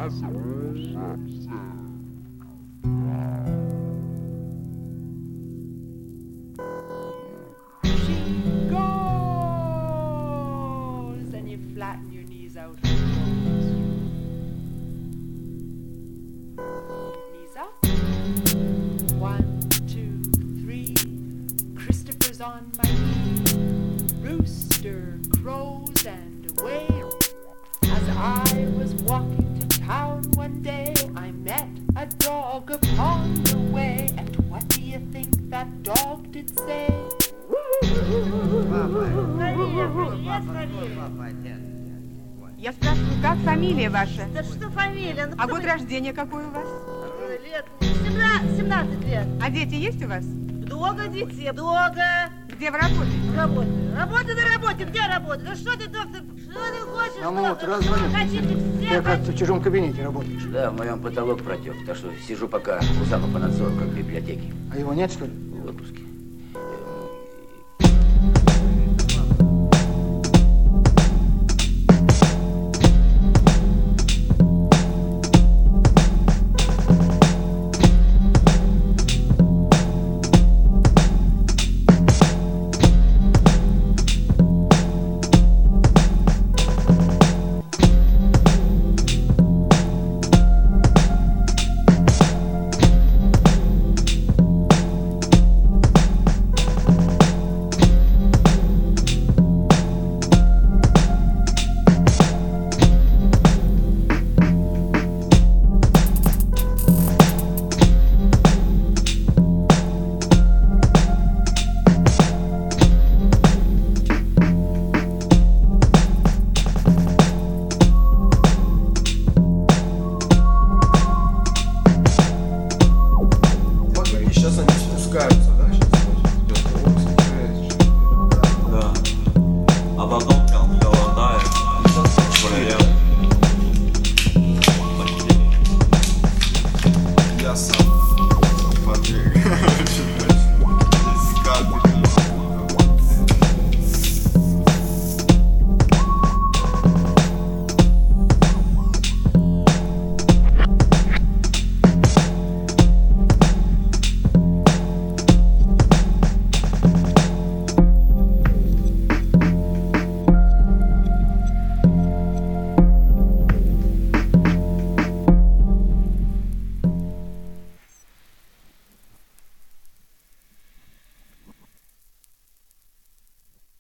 And you flatten your knees out. Knees up. 1, 2, 3. Christopher's on my knee. Rooster crows and away. As I was walking to town one day, I met a dog upon the way. And what do you think that dog did say? Я спрашиваю, как фамилия ваша? Да что фамилия? Ну, а год рождения какой у вас? Лет 17 лет. А дети есть у вас? Много детей, много. Где вы работаете? Работаю. Работаю на работе. Где работаю? Ну что ты, доктор, что ты хочешь? Намут, раззвонил. Ты, оказывается, в чужом кабинете работаешь. Да, в моем потолок протек, так что сижу пока у зама по надзору, как в библиотеке. А его нет, что ли? В отпуске.